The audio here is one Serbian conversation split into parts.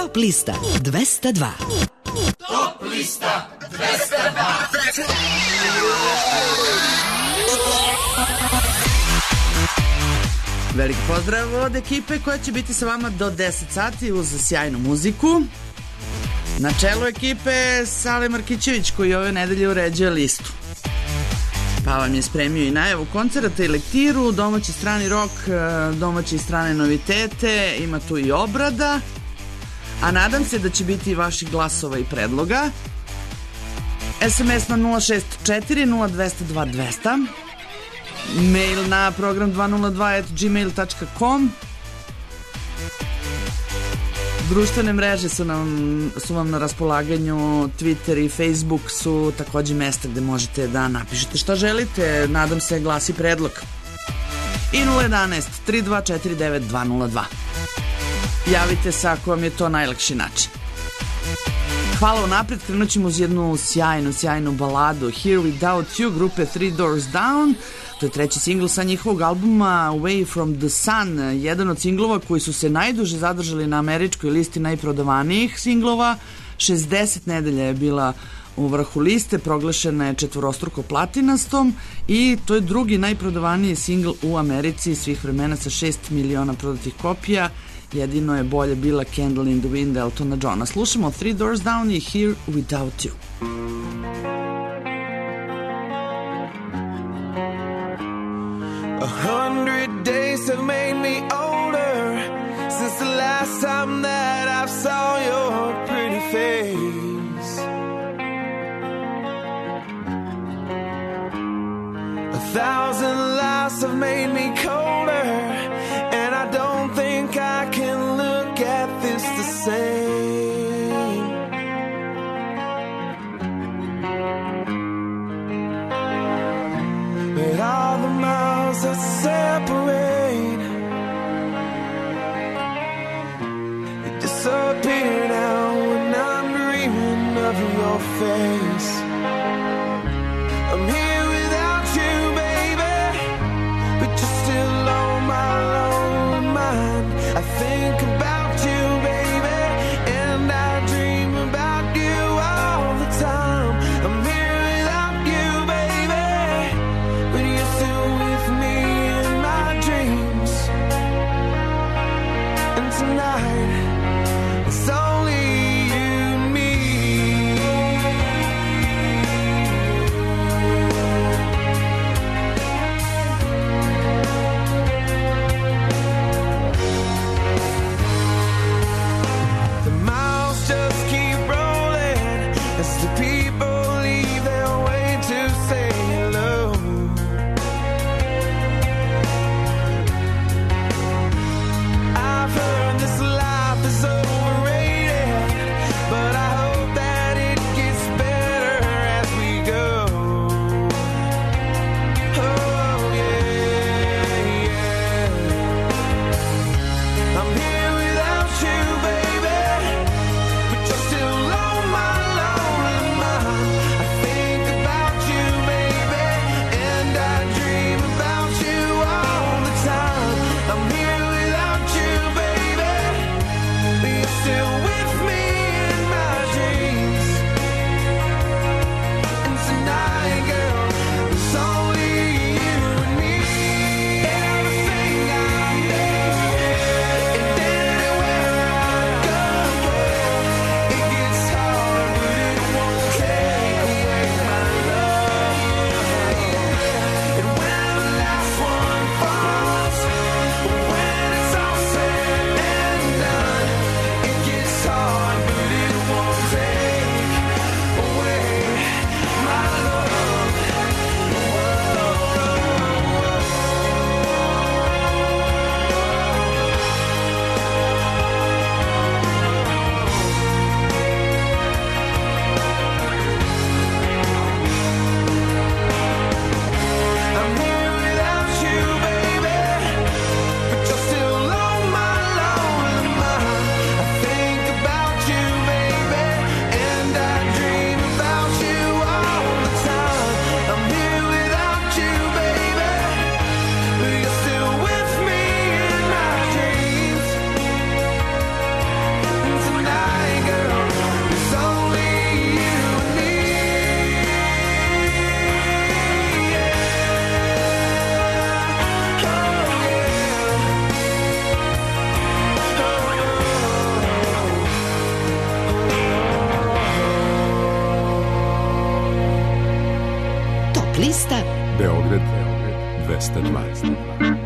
Top lista 202. Top lista 202. Veliki pozdrav od ekipe koja će biti sa vama do 10 sati uz sjajnu muziku. Na čelu ekipe Sale Markićević koji ove nedelje uređuje listu. Pa vam je spremio i najavu koncerata i lektiru, domaći strani rock, domaći strane novitete, ima tu i obrada, a nadam se da će biti i vaših glasova i predloga. SMS na 064 0200 2200, mail na program202@gmail.com. Društvene mreže su vam na raspolaganju, Twitter i Facebook su takođe mesta gde možete da napišete šta želite, nadam se glas i predlog. I 011 3249 202. Javite se ako vam je to najlakši način. Hvala unapred, krenut ćemo uz jednu sjajnu baladu Here Without You grupe Three Doors Down. To je treći singl sa njihovog albuma Away from the Sun, jedan od singlova koji su se najduže zadržali na američkoj listi najprodavanijih singlova. 60 nedelja je bila u vrhu liste, proglašena je četvorostruko platinastom i to je drugi najprodavaniji singl u Americi svih vremena sa 6 miliona prodatih kopija. Jedino je bolje bila Candle in the Wind Eltona Johna. Slušamo Three Doors Down i Here Without You. 100 days have made me older since the last time that I saw your pretty face. 1,000 lives have made me colder, and I don't think I can look at this the same. But all the miles that separate, you disappear now when I'm dreaming of your face. I'm here without you, baby, but you're still on my lonely mind. I think about you, baby, and I dream about you all the time. I'm here without you, baby, but you're still with me in my dreams. And tonight, it's only you and me. Top lista Beograd 220.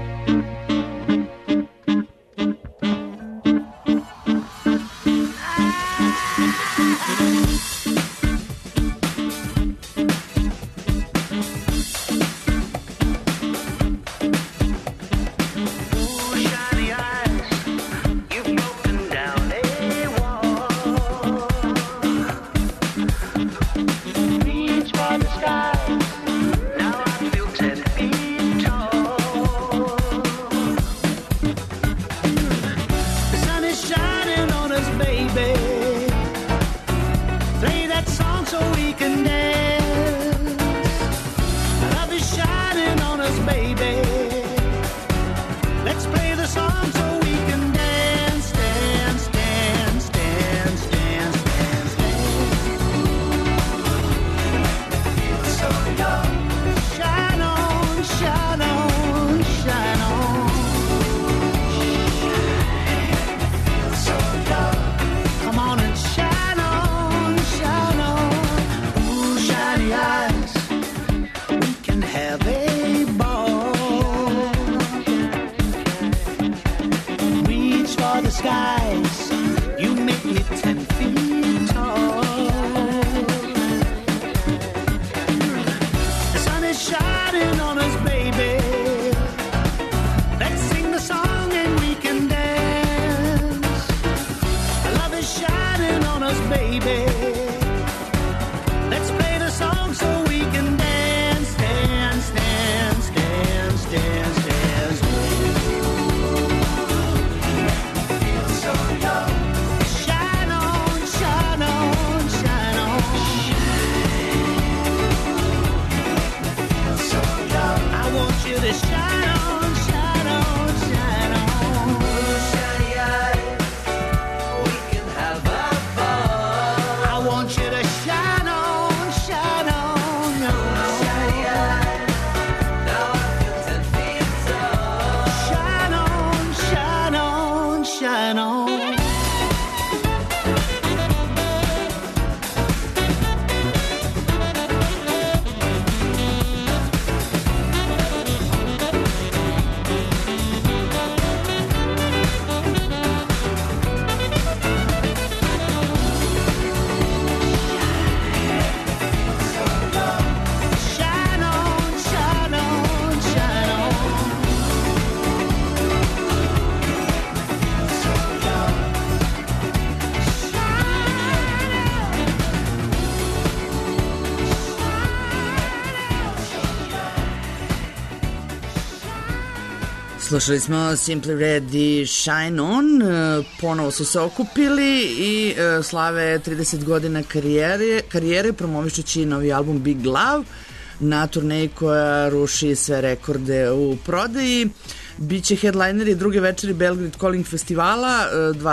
Slušali smo Simply Red i Shine On, ponovo su se okupili i slave 30 godina karijere promovišući novi album Big Love na turneji koja ruši sve rekorde u prodaji. Biće headlineri druge večeri Belgrade Calling festivala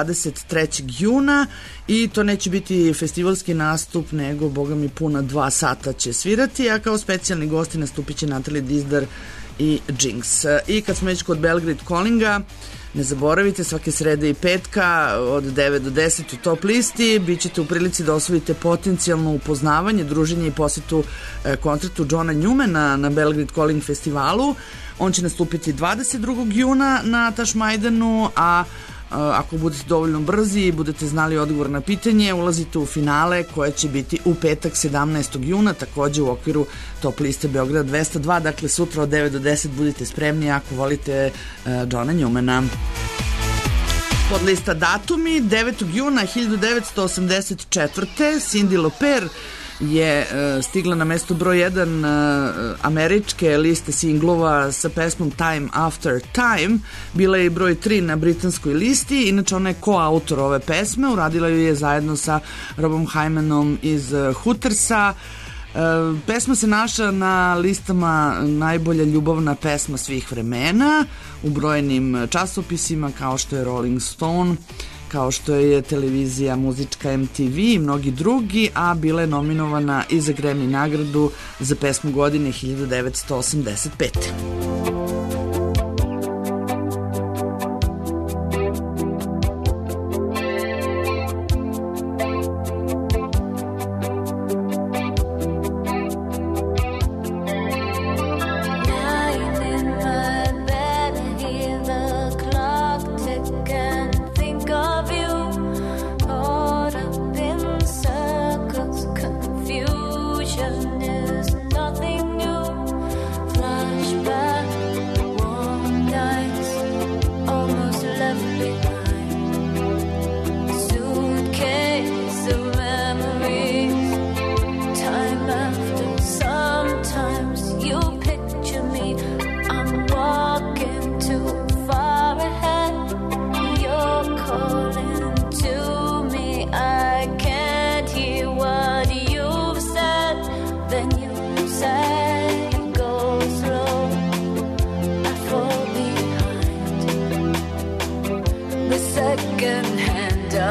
23. juna i to neće biti festivalski nastup, nego boga mi puna 2 sata će svirati, a kao specijalni gosti nastupit će Natalie Dizdar i Jinx. I kad smo već kod Belgrade Callinga, ne zaboravite, svake srede i petka od 9 do 10 u top listi bit ćete u prilici da osvojite potencijalno upoznavanje, druženje i posetu koncertu Johna Newmana na Belgrade Calling festivalu. On će nastupiti 22. juna na Tašmajdanu, a ako budete dovoljno brzi i budete znali odgovor na pitanje, ulazite u finale koje će biti u petak 17. juna, takođe u okviru top liste Beograd 202, dakle sutra od 9 do 10 budite spremni ako volite Johna Newmana. Pod lista datumi, 9. juna 1984. Cyndi Lauper je stigla na mesto broj 1 američke liste singlova sa pesmom Time After Time. Bila je i broj 3 na britanskoj listi. Inače, ona je koautor ove pesme. Uradila ju je zajedno sa Robom Hymanom iz Hootersa. Pesma se našla na listama najbolja ljubavna pesma svih vremena u brojnim časopisima kao što je Rolling Stone, kao što je televizija muzička MTV i mnogi drugi, a bila je nominovana i za Grammy nagradu za pesmu godine 1985.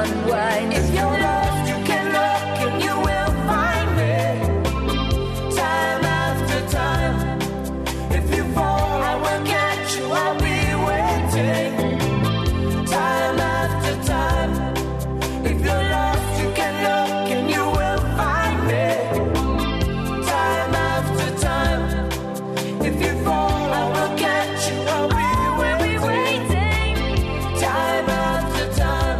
unwind. If you're lost, you can look and you will find me. Time after time. If you fall, I will catch you. I'll be waiting. Time after time. If you're lost, you can look and you will find me. Time after time. If you fall, I will catch you. I'll be waiting. Time after time.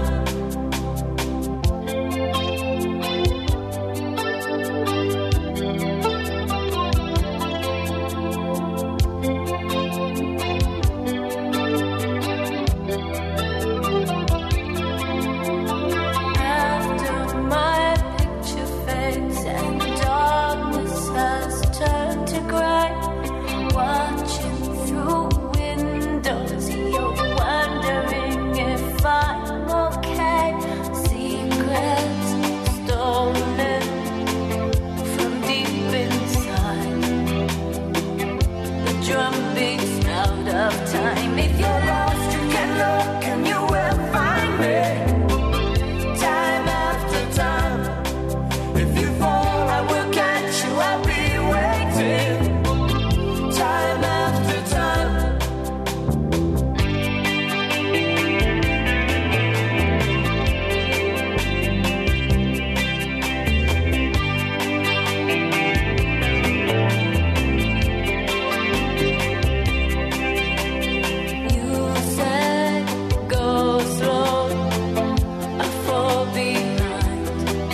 After my picture fades and the darkness has turned to gray, watching through windows, you're wondering if I'm okay. Secrets stolen from deep inside. The drum beats out of time. If you're lost, you can look and you will find me. Time after time. If you fall, I will catch you. I'll be waiting. Time after time. You said go slow, I fall behind.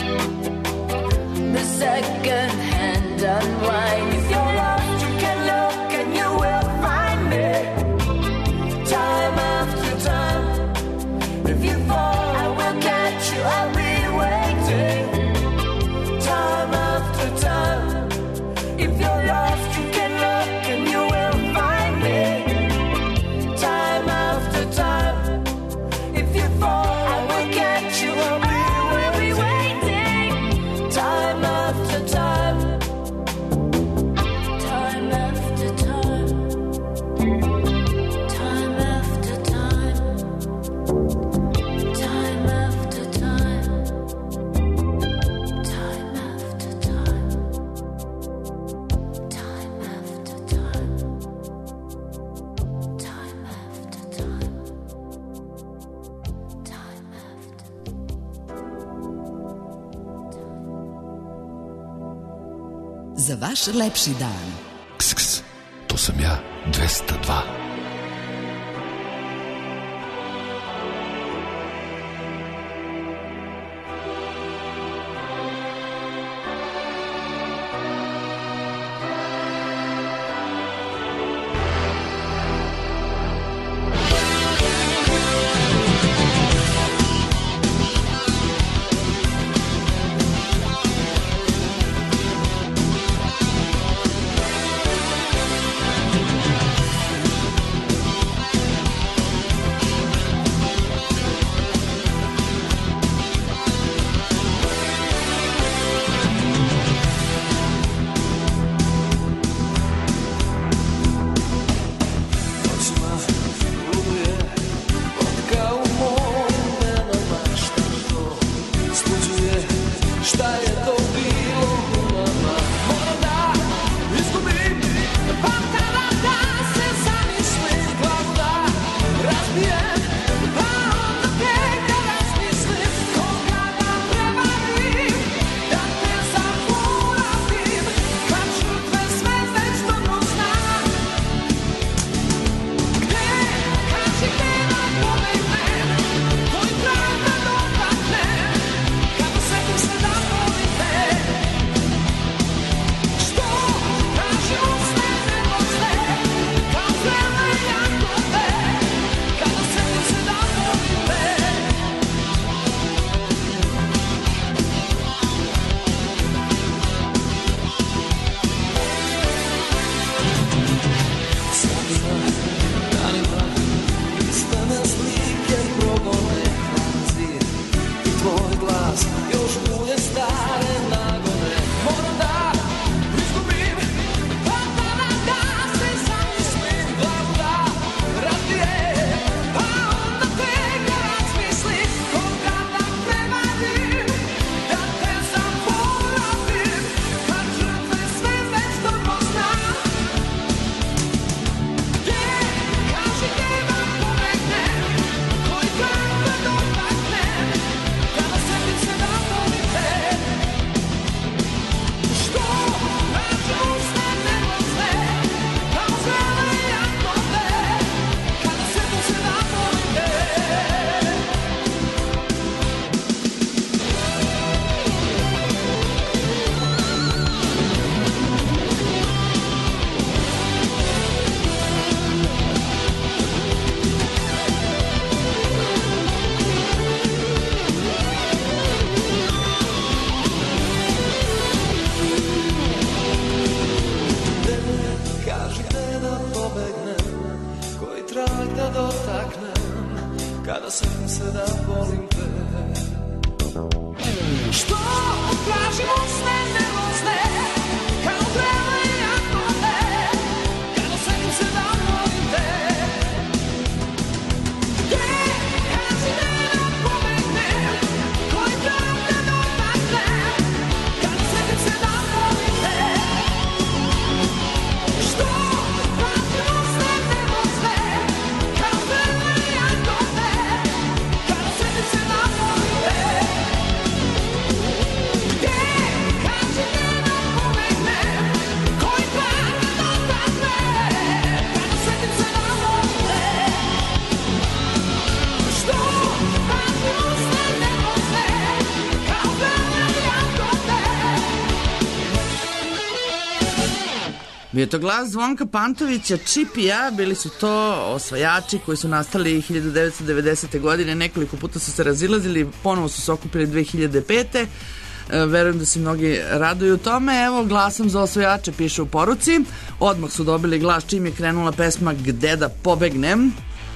The second hand unwind. If you're lost, you can look and you will find me. Time after time. If you fall, I will catch you. I'll be waiting. Time after time. If you're lost, you can look and you will find me. Time after time. If you fall, I will catch you. I'll be waiting. Time after time. Time after time. Time after time. Time after time. Time after time. Time after time. Time after time. Time after. Za vaš lepši dan. Ks, ks, to sam ja, 202. da volim te. Što tražim usne nervozne, kao vrele jagode, kada setim se da volim te. Gdje, kaži me da pobegnem, koji pravde dotaknem, kada setim se da volim te. Što tražim usne nervozne, kao vrele jagode, kada setim se da volim te. Bio je to glas Zvonka Pantovića, Čip i ja, bili su to osvajači koji su nastali 1990. godine, nekoliko puta su se razilazili, ponovo su se okupili 2005. Verujem da se mnogi raduju tome. Evo, glasom za osvajače piše u poruci. Odmah su dobili glas čim je krenula pesma Gde da pobegnem.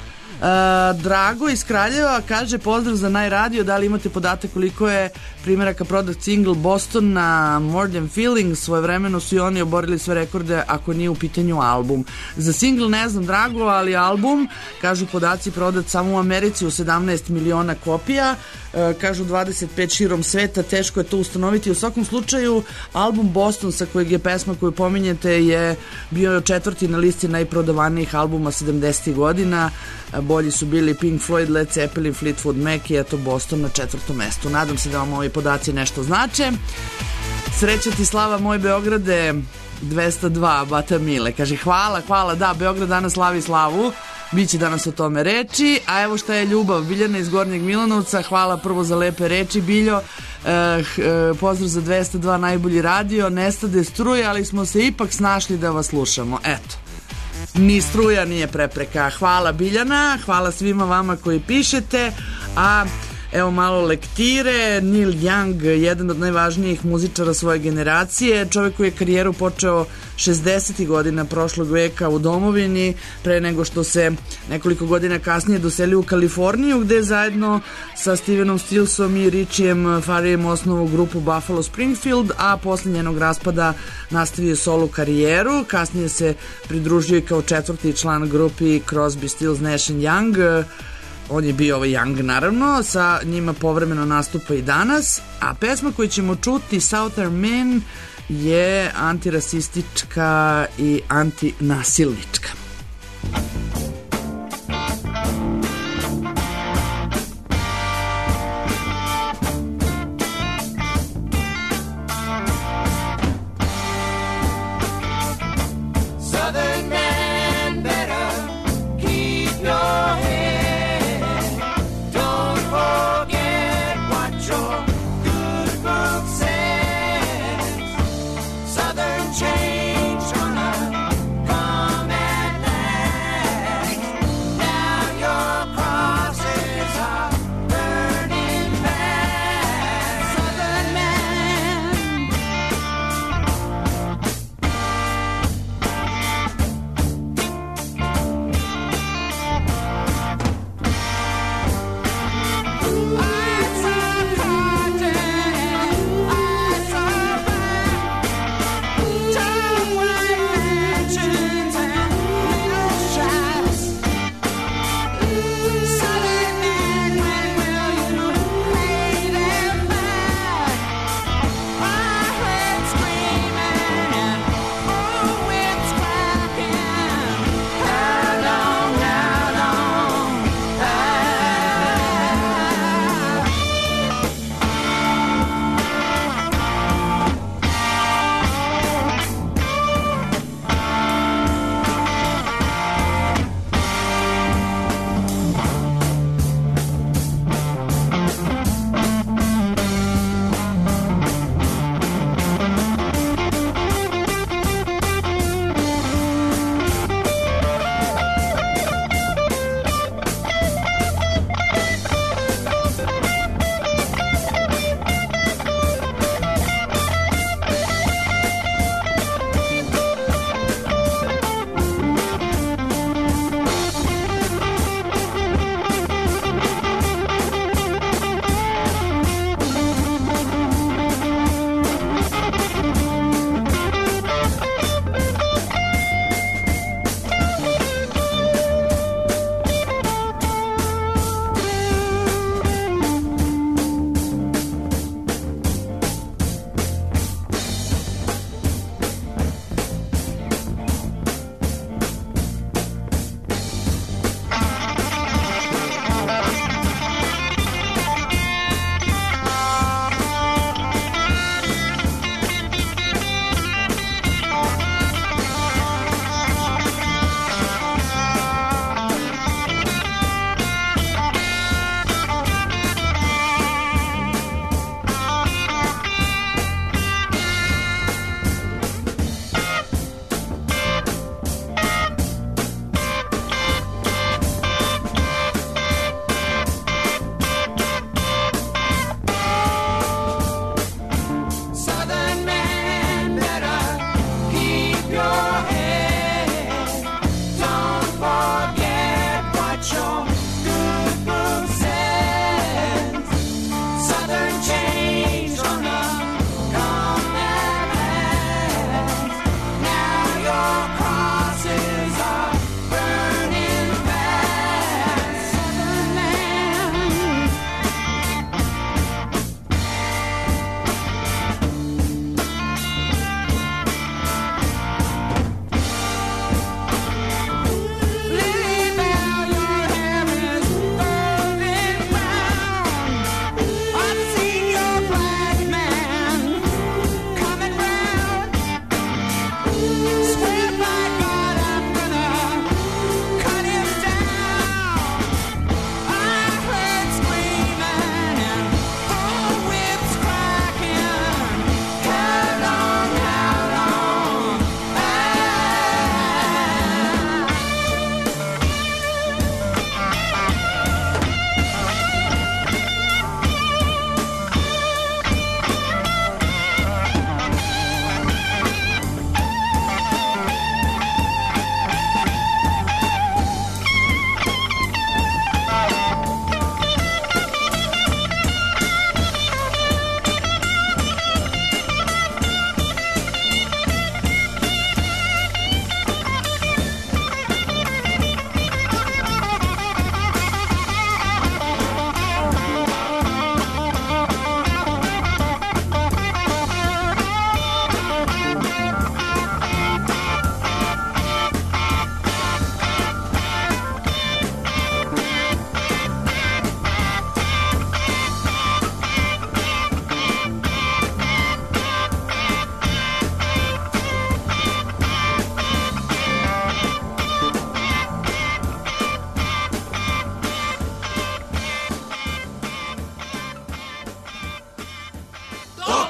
Drago iz Kraljeva kaže pozdrav za Najradio, da li imate podatak koliko je primjeraka prodat single Boston na More Than Feeling, svojevremeno su i oni oborili sve rekorde ako nije u pitanju album. Za single ne znam Drago, ali album, kažu podaci, prodat samo u Americi u 17 miliona kopija, kažu 25 širom sveta, teško je to ustanoviti. U svakom slučaju album Boston sa kojeg je pesma koju pominjete je bio 4. na listi najprodavanijih albuma 70. godina. Bolji su bili Pink Floyd, Led Zeppelin, Fleetwood Mac i eto Boston na 4. mestu. Nadam se da vam ovi podaci nešto znače. Sreća ti Slava moj Beograde 202 Bata Mile. Kaže hvala, da, Beograd danas slavi slavu. Biće danas o tome reči. A evo šta je ljubav. Biljana iz Gornjeg Milanovca. Hvala prvo za lepe reči, Biljo. Pozdrav za 202 najbolji radio. Nestade struje, ali smo se ipak snašli da vas slušamo. Eto. Ni struja nije prepreka. Hvala Biljana, hvala svima vama koji pišete. A evo malo lektire. Neil Young, jedan od najvažnijih muzičara svoje generacije, čovjek koji je karijeru počeo 60. godina prošlog veka u domovini, pre nego što se nekoliko godina kasnije doselio u Kaliforniju, gde je zajedno sa Stevenom Stillsom i Richijem Farijem osnovu grupu Buffalo Springfield, a posle njenog raspada nastavio solo karijeru. Kasnije se pridružio i kao 4. član grupi Crosby, Stills, Nash & Young. On je bio Young, naravno, sa njima povremeno nastupa i danas, a pesma koju ćemo čuti, Southern Man, je antirasistička i antinasilnička. Change gonna come at last.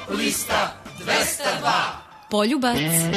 lista 202. Poljubac.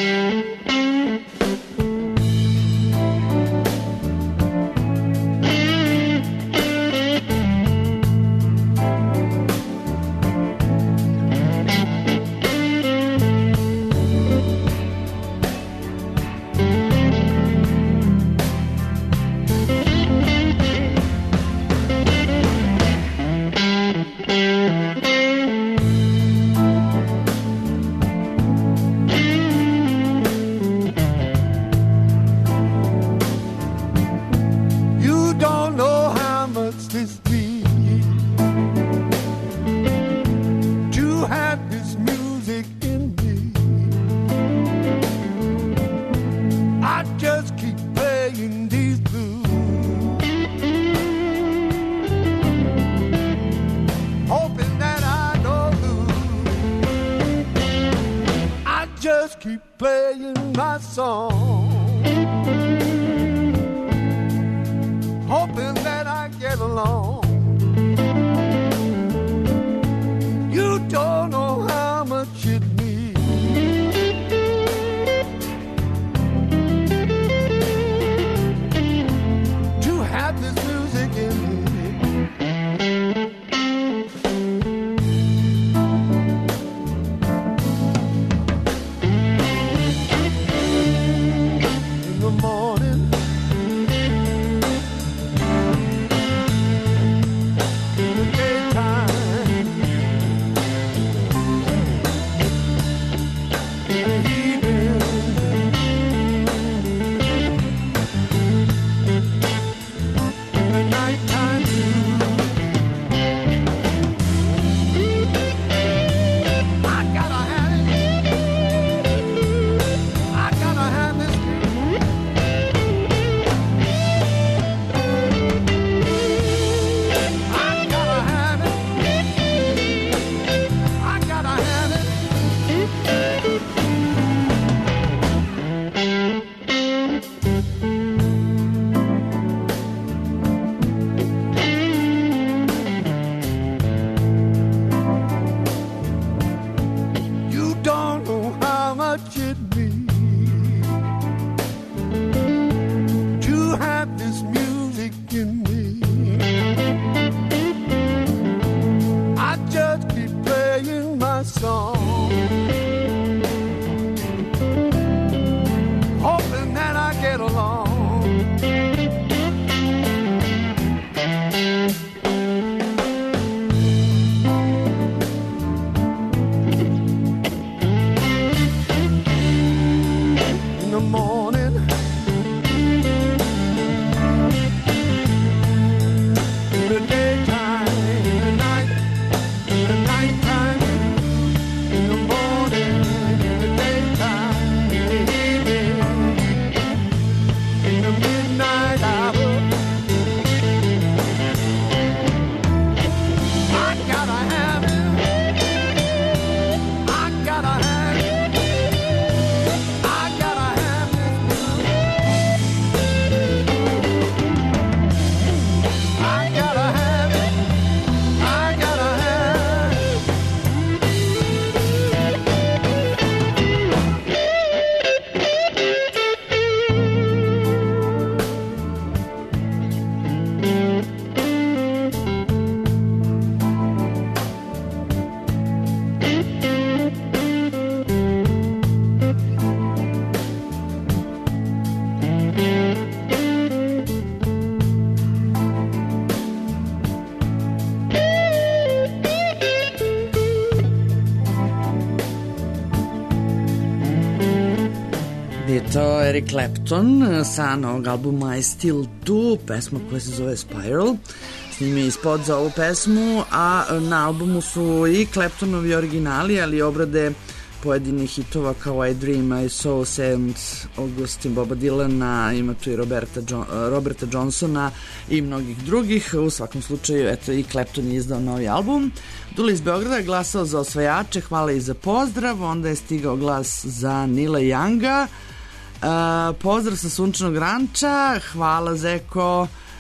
To Eric Clapton sa novog albuma I Still Do, pesma koja se zove Spiral. Snimio ispod za ovu pesmu, a na albumu su i Claptonovi originali, ali i obrade pojedinih hitova kao I Dream, I Saw, St. Augustine, Boba Dylana, ima tu i Roberta Johnsona i mnogih drugih. U svakom slučaju, eto, i Clapton je izdao novi album. Dule iz Beograda je glasao za osvajače, hvala i za pozdrav. Onda je stigao glas za Nila Younga. Pozdrav sa Sunčanog ranča, hvala Zeko,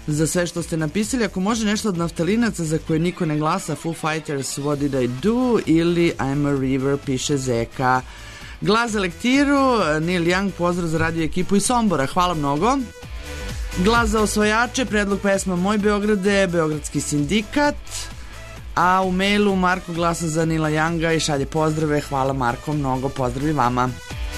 za sve što ste napisali. Ako može nešto od naftalinaca za koje niko ne glasa, Foo Fighters, What Did I Do, ili I'm a River, piše Zeka. Glas za lektiru, Neil Young, pozdrav za radio ekipu iz Sombora, hvala mnogo. Glas za osvajače, predlog pesma Moj Beograde, Beogradski sindikat, a u mailu Marko glasa za Nila Younga i šalje pozdrave, hvala Marko, mnogo pozdravi vama.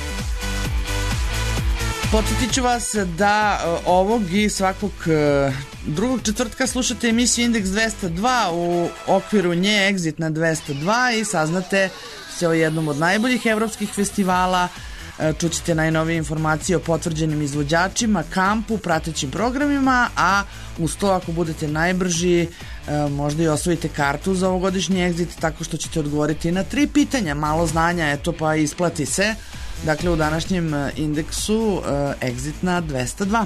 Podsjetit ću vas da ovog i svakog drugog četvrtka slušate emisiju Indeks 202, u okviru nje Exit na 202 i saznate se o jednom od najboljih evropskih festivala. Čućete najnovije informacije o potvrđenim izvođačima, kampu, pratećim programima, a uz to ako budete najbrži možda i osvojite kartu za ovogodišnji Exit tako što ćete odgovoriti na 3 pitanja. Malo znanja, eto pa isplati se. Dakle, u današnjem indeksu Exit na 202.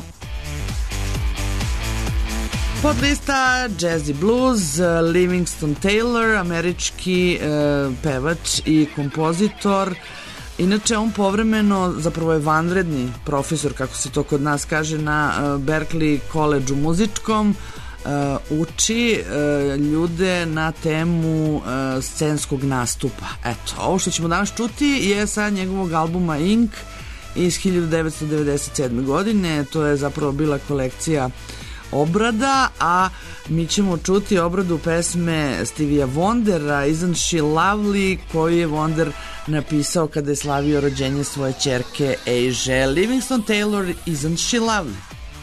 Podlista Jazzy Blues, Livingston Taylor, američki pevač i kompozitor. Inače, on povremeno, zapravo je vanredni profesor, kako se to kod nas kaže, na Berklee College-u muzičkom, uči ljude na temu scenskog nastupa. Eto, ovo što ćemo danas čuti je sa njegovog albuma Ink iz 1997. godine. To je zapravo bila kolekcija obrada, a mi ćemo čuti obradu pesme Stevija Wondera Isn't She Lovely, koju je Wonder napisao kada je slavio rođenje svoje ćerke Asia. Livingston Taylor, Isn't She Lovely.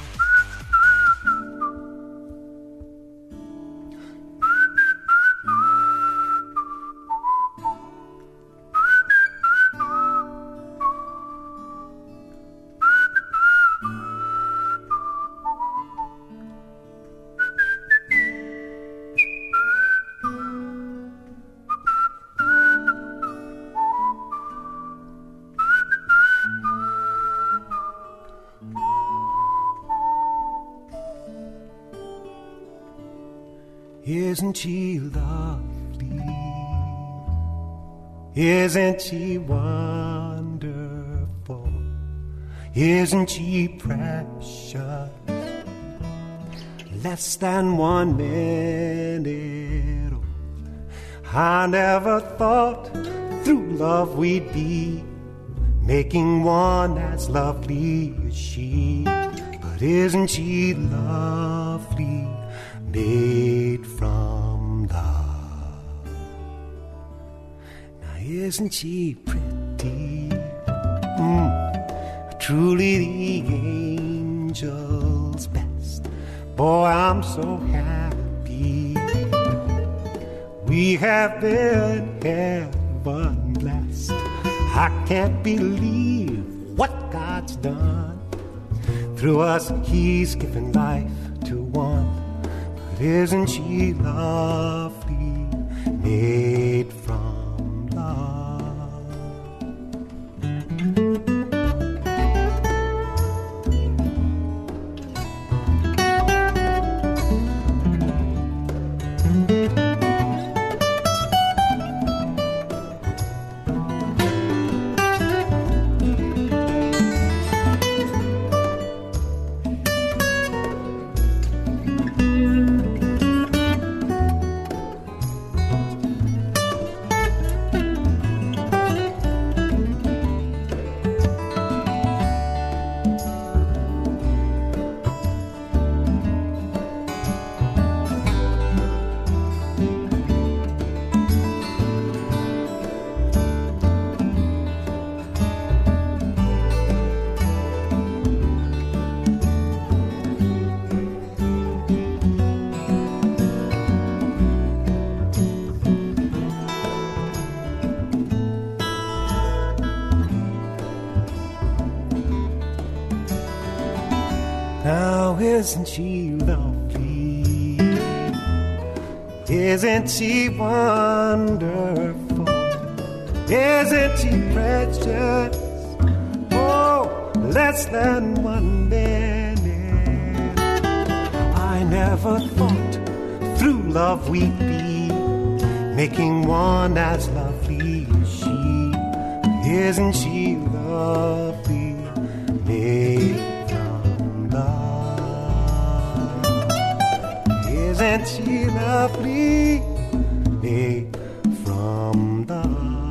Isn't she lovely? Isn't she wonderful? Isn't she precious? Less than 1 minute old. I never thought through love we'd be making one as lovely as she. But isn't she lovely? Made from love. Now isn't she pretty? Truly the angel's best. Boy, I'm so happy. We have been heaven blessed. I can't believe what God's done. Through us, He's given life to one. Isn't she lovely, made from love? Isn't she lovely? Isn't she wonderful? Isn't she precious? Oh, less than 1 minute. I never thought through love we'd be making one as lovely as she. Isn't she lovely? Made from love. and she'll flee from the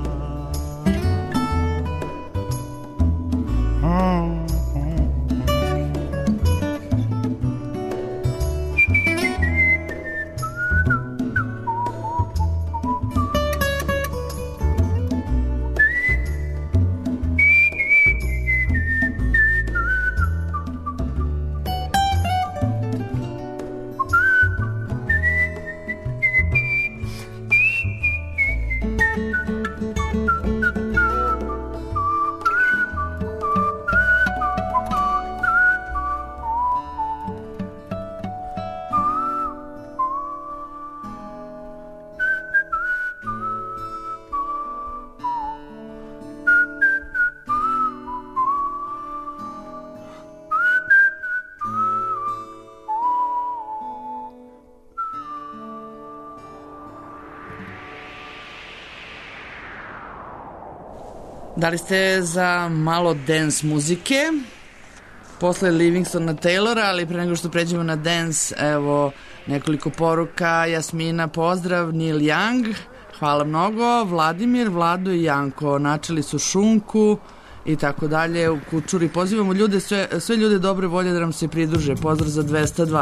Da li ste za malo dance muzike? Posle Livingstona Taylora, ali pre nego što pređemo na dance, evo nekoliko poruka. Jasmina, pozdrav. Neil Young, hvala mnogo. Vladimir, Vlado i Janko načeli su šunku i tako dalje u Kučuri. Pozivamo ljude, sve ljude dobre volje da nam se pridruže. Pozdrav za 202.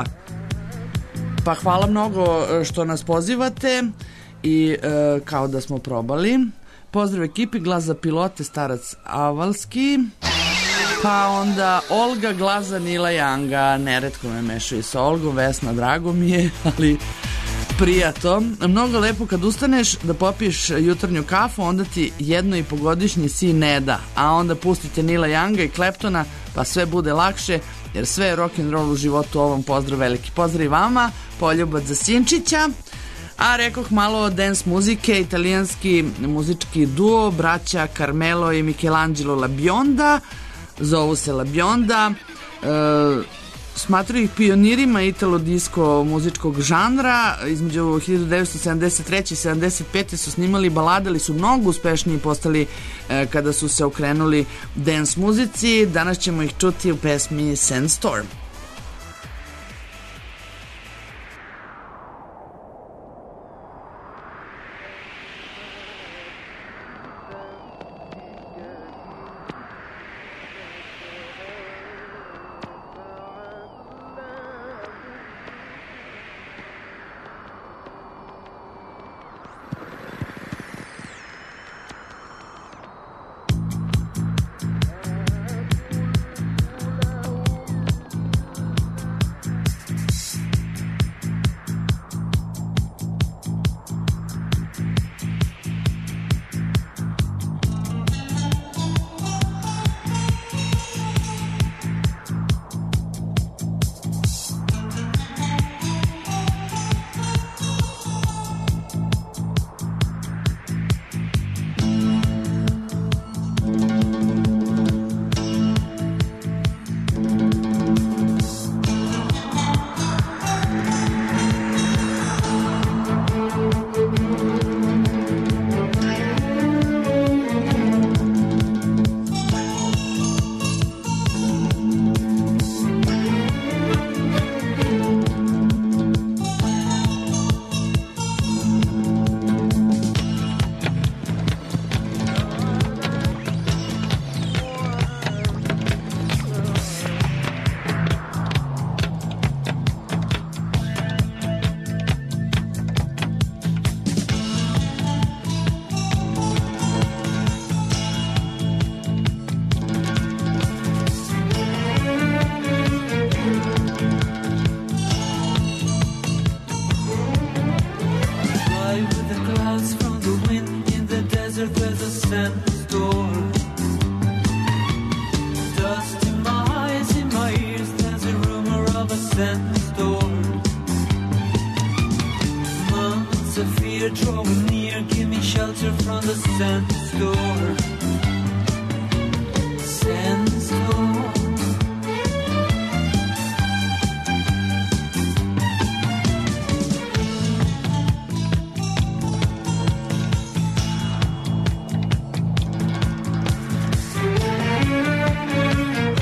Pa hvala mnogo što nas pozivate i kao da smo probali. Pozdrav ekipi, glas za pilote, starac Avalski. Pa onda Olga, glas za Nila Younga. Neretko me mešaju sa Olgom. Vesna, drago mi je, ali prijato. Mnogo lepo kad ustaneš da popiješ jutarnju kafu, onda ti 1,5-godišnji sin ne da, a onda pustite Nila Younga i Claptona, pa sve bude lakše, jer sve je rock'n'roll u životu. Ovom pozdrav, veliki pozdrav i vama. Poljubac za Sinčića. A rekoh malo dance muzike, italijanski muzički duo, braća Carmelo i Michelangelo La Bionda, zovu se La Bionda, smatruju ih pionirima italo-disko muzičkog žanra. Između 1973. i 1975. su snimali balade, ali su mnogo uspešniji postali kada su se okrenuli dance muzici. Danas ćemo ih čuti u pesmi Sandstorm.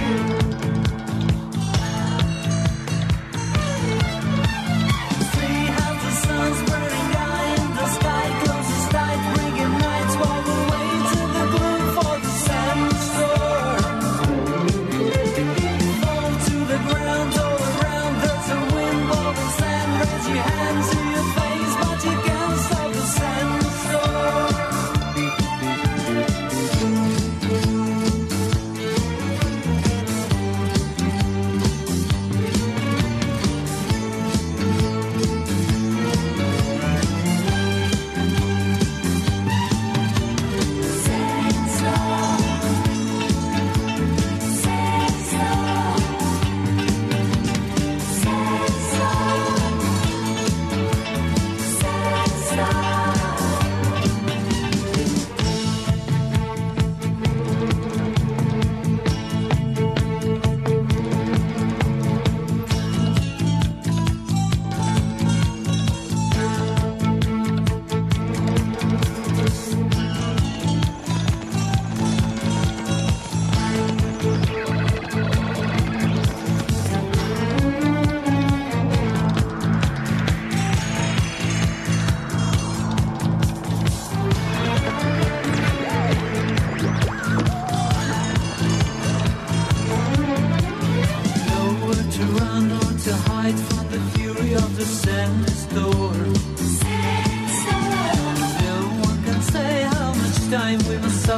Say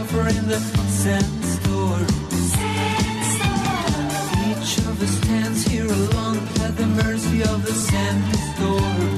suffer in the sandstorm. Each of us stands here alone at the mercy of the sandstorm.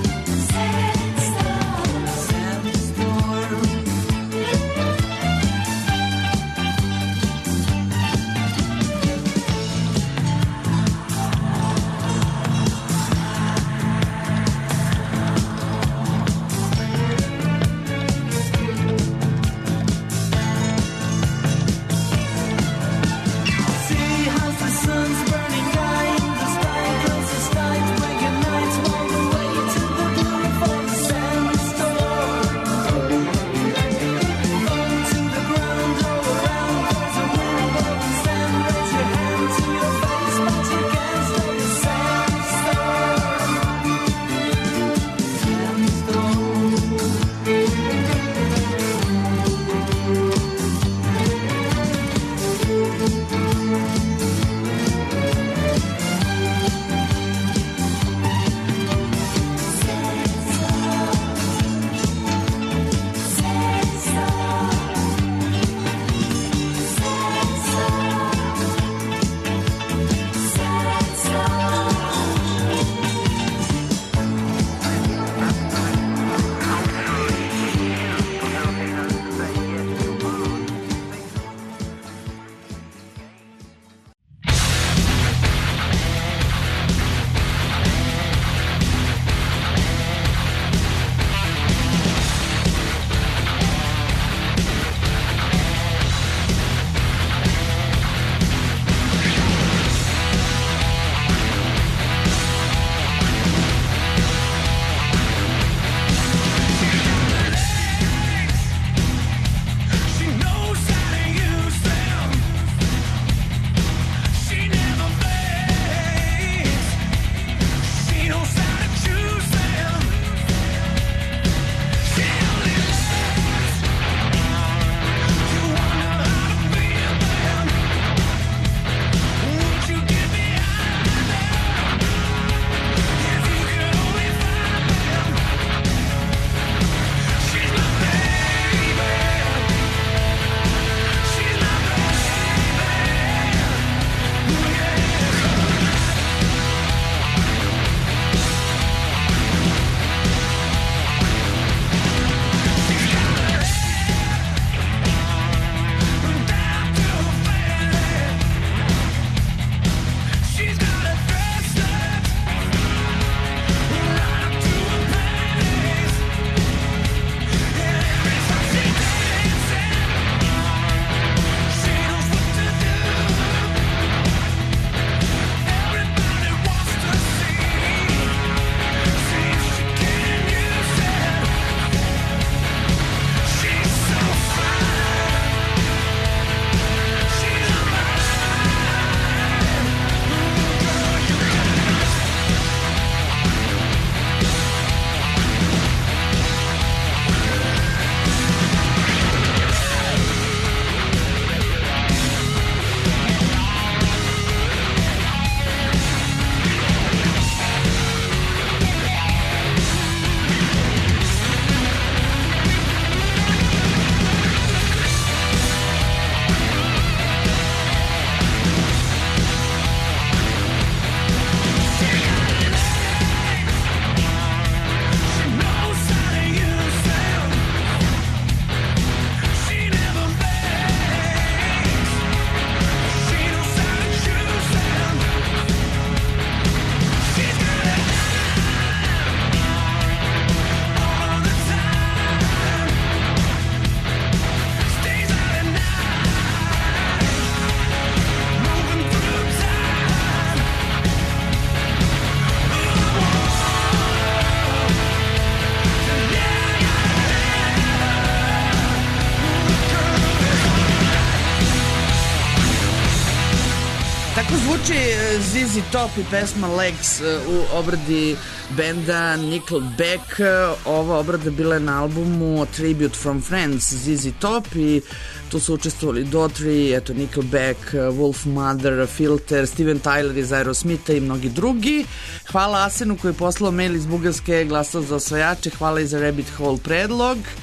Tako zvuči ZZ Top i pesma Legs u obradi benda Nickelback. Ova obrada bila je na albumu Tribute from Friends ZZ Top i tu su učestvovali Daughtry, eto Nickelback, Wolfmother, Filter, Steven Tyler iz Aerosmitha i mnogi drugi. Hvala Asenu koji je poslao mail iz Bugarske, glasao za osvajače, hvala i za Rabbit Hole predlog.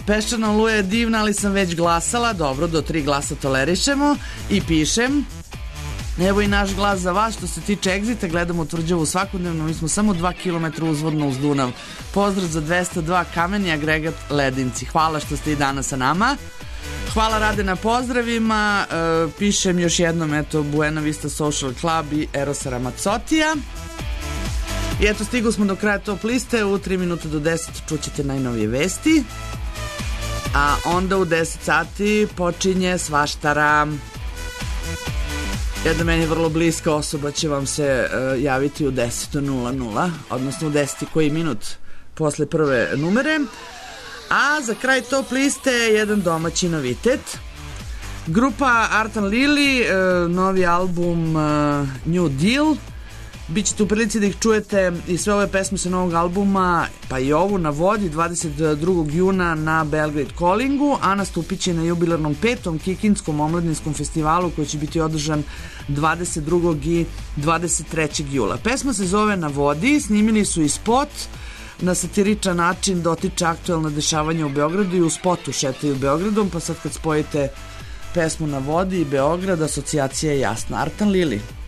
Peščana oluja je divna, ali sam već glasala. Dobro, do 3 glasa tolerišemo. I pišem, evo i naš glas za vas. Što se tiče Egzita, gledamo Tvrđavu svakodnevno. Mi smo samo 2 km uzvodno uz Dunav. Pozdrav za 202 Kamen i agregat Ledinci. Hvala što ste i danas sa nama. Hvala Rade na pozdravima. Pišem još jednom, eto, Buena Vista Social Club i Erosa Ramazzotija. I eto, stigli smo do kraja top liste. U 3 minuta do 10 čućete najnovije vesti. A onda u 10 sati počinje Svaštara. Jedna meni vrlo bliska osoba će vam se javiti u 10:00, odnosno u 10 koji minut posle prve numere. A za kraj top liste jedan domaći novitet. Grupa Artan Lili, novi album New Deal. Bićete u prilici da ih čujete i sve ove pesme sa novog albuma, pa i ovu na vodi 22. juna na Belgrade Callingu, a nastupit će na jubilarnom 5. Kikinskom omladinskom festivalu koji će biti održan 22. i 23. jula. Pesma se zove Na vodi, snimili su i spot, na satiričan način dotiče aktuelna dešavanja u Beogradu i u spotu šetaju Beogradom, pa sad kad spojite pesmu Na vodi i Beograd, asocijacija je jasna. Artan Lili.